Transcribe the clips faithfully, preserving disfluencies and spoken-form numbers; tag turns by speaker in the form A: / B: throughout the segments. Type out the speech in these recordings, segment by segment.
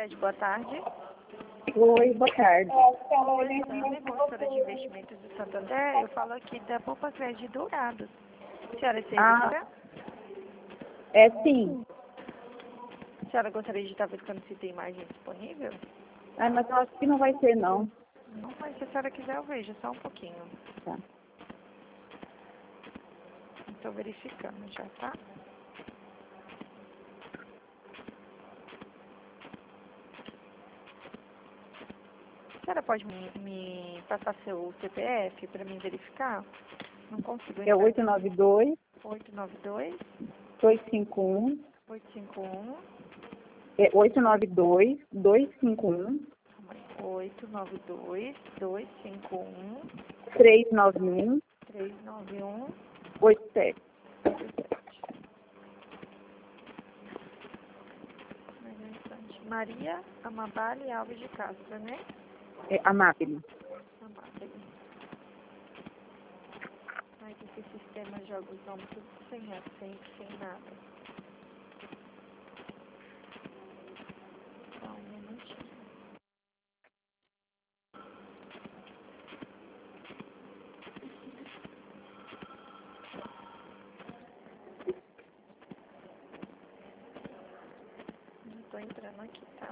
A: Cred, boa tarde.
B: Oi, boa tarde.
A: Oi, Sandra, consultora de investimentos do Santander. Eu falo aqui da Poupa Cred Dourados. A senhora é servidora?
B: Ah, é sim.
A: A senhora gostaria de estar verificando se tem margem disponível?
B: Ah, mas eu acho que não vai ter, não.
A: Não, mas se a senhora quiser eu vejo, só um pouquinho.
B: Tá.
A: Estou verificando já, tá? A senhora pode me, me passar seu C P F para mim verificar? Não consigo
B: É
A: entrar.
B: oito nove dois,
A: oito nove dois,
B: dois cinco um.
A: oito cinco um,
B: É oito nove dois, dois cinco um,
A: oito nove dois, dois cinco um,
B: três nove um,
A: três nove um,
B: oito sete.
A: mais um instante. Maria Amabile Alves de Castro, né?
B: É Amabile.
A: Amabile. Ai, que esse sistema joga os nomes tudo sem acento, sem nada. Só um minutinho. Não tô entrando aqui, tá?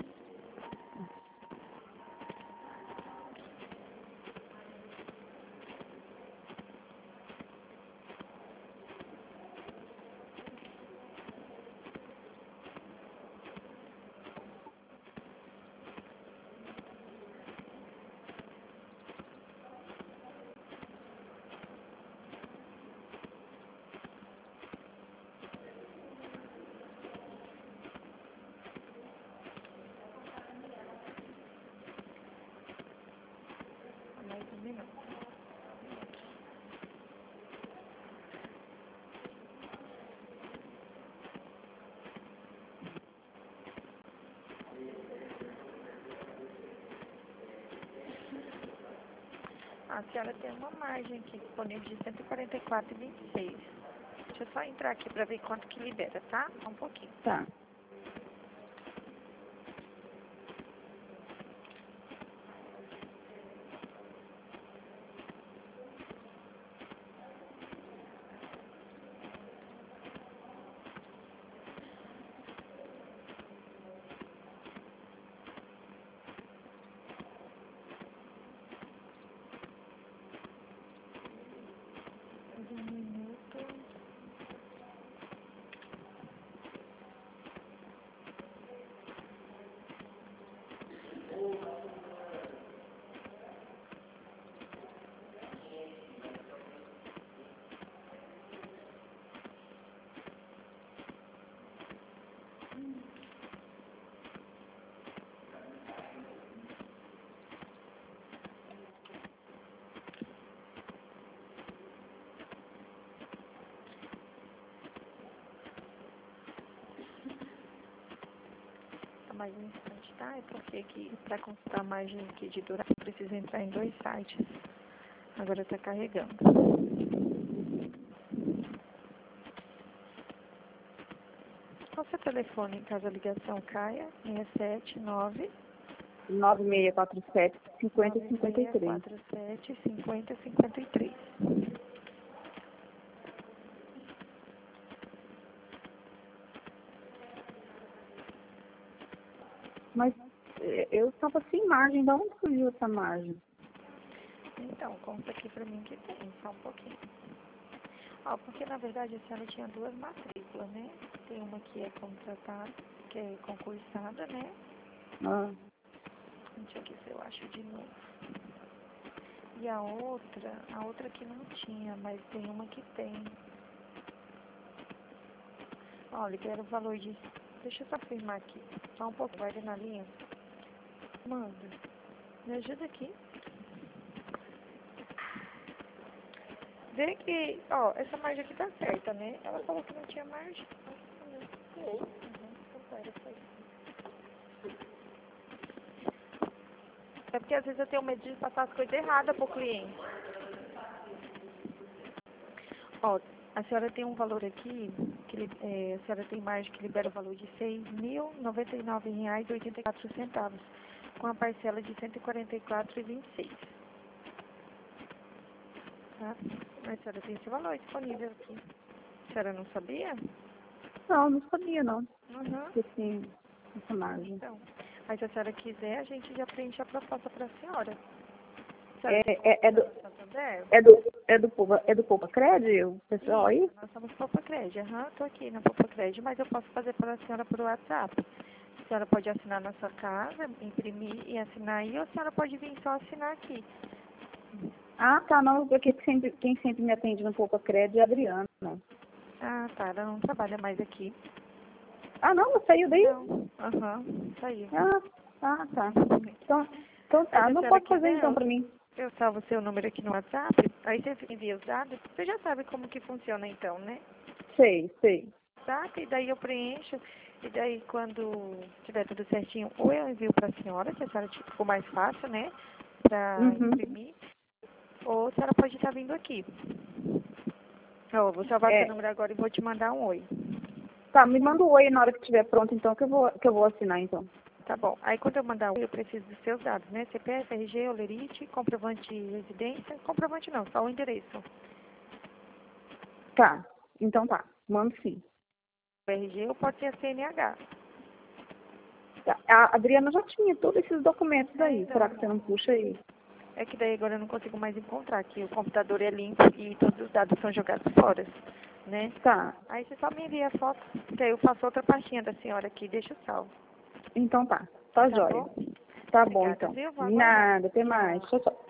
A: Mais um minuto. A senhora tem uma margem aqui disponível de cento e quarenta e quatro vírgula vinte e seis. Deixa eu só entrar aqui para ver quanto que libera, tá? Só um pouquinho.
B: Tá.
A: Mais um minuto. Mais um instante, tá? É porque aqui, para consultar a margem aqui de duração, precisa entrar em dois sites. Agora está carregando. Qual seu telefone, caso a ligação caia? seis sete nove,
B: nove seis quatro sete, cinco zero
A: nove
B: cinco
A: seis
B: três.
A: quatro sete, cinco zero cinco três.
B: Mas é, eu estava sem margem. De onde surgiu essa margem?
A: Então, conta aqui pra mim que tem, só um pouquinho. Ó, porque na verdade a senhora tinha duas matrículas, né? Tem uma que é contratada, que é concursada, né?
B: Ah,
A: Deixa eu ver se eu acho de novo. E a outra, a outra que não tinha, mas tem uma que tem. Olha, que era o valor de... Deixa eu só afirmar aqui. Só um pouco, guarda na linha. Manda, me ajuda aqui. Vê que, ó, essa margem aqui tá certa, né? Ela falou que não tinha margem. Uhum, então era isso aí. É porque às vezes eu tenho medo de passar as coisas erradas pro cliente. Ó, A senhora tem um valor aqui, que li- é, a senhora tem margem que libera o valor de seis mil e noventa e nove reais e oitenta e quatro centavos, com a parcela de cento e quarenta e quatro reais e vinte e seis centavos. Tá? Mas a senhora tem esse valor disponível aqui. A senhora não sabia?
B: Não, não sabia, não.
A: Uhum.
B: Que tinha essa margem.
A: Então, mas se a senhora quiser, a gente já preenche a proposta para a senhora. A senhora
B: É,
A: tem
B: é, é, do,
A: conta no Santander?
B: é, do, é do povo, é do povo Cred, o pessoal aí?
A: Isso, nós somos Popa Cred. Aham, tô aqui na Popa Cred, mas eu posso fazer para a senhora por WhatsApp. A senhora pode assinar na sua casa, imprimir e assinar aí, ou a senhora pode vir só assinar aqui.
B: Ah, tá, não, porque sempre, quem sempre me atende no Povo Cred é a Adriana.
A: Ah, tá, ela não trabalha mais aqui.
B: Ah, não, você saiu daí?
A: Não, aham, saiu.
B: Ah, ah, tá. Então, então
A: Mas
B: tá,
A: se a
B: não
A: senhora
B: pode fazer
A: quiser,
B: então
A: eu,
B: pra mim.
A: eu salvo seu número aqui no WhatsApp, aí você envia os dados, você já sabe como que funciona então, né?
B: Sei, sei.
A: Tá? E daí eu preencho, e daí quando tiver tudo certinho, ou eu envio para a senhora, se a senhora tipo, for mais fácil, né? Para
B: Uhum.
A: imprimir, ou a senhora pode estar vindo aqui. Ó, vou salvar seu
B: É,
A: número agora e vou te mandar um oi.
B: tá, me manda o oi na hora que estiver pronto, então, que eu vou, que eu vou assinar, então.
A: Tá bom. Aí quando eu mandar o oi, eu preciso dos seus dados, né? C P F, R G, olerite, comprovante de residência. Comprovante não, só o endereço.
B: Tá, então tá, mando sim.
A: O R G ou pode ser a C N H.
B: Tá. A Adriana já tinha todos esses documentos
A: É,
B: aí,
A: então,
B: será que você não puxa aí?
A: é que daí agora eu não consigo mais encontrar, que o computador é limpo e todos os dados são jogados fora, né?
B: Tá,
A: Aí você só me envia a foto, que aí eu faço outra pastinha da senhora aqui, deixa salvo.
B: então tá, tá
A: Tá
B: jóia.
A: bom?
B: Tá bom,
A: Obrigada,
B: então.
A: viu? Vou aguardar.
B: Nada, até mais.
A: Tchau.
B: Tchau, tchau.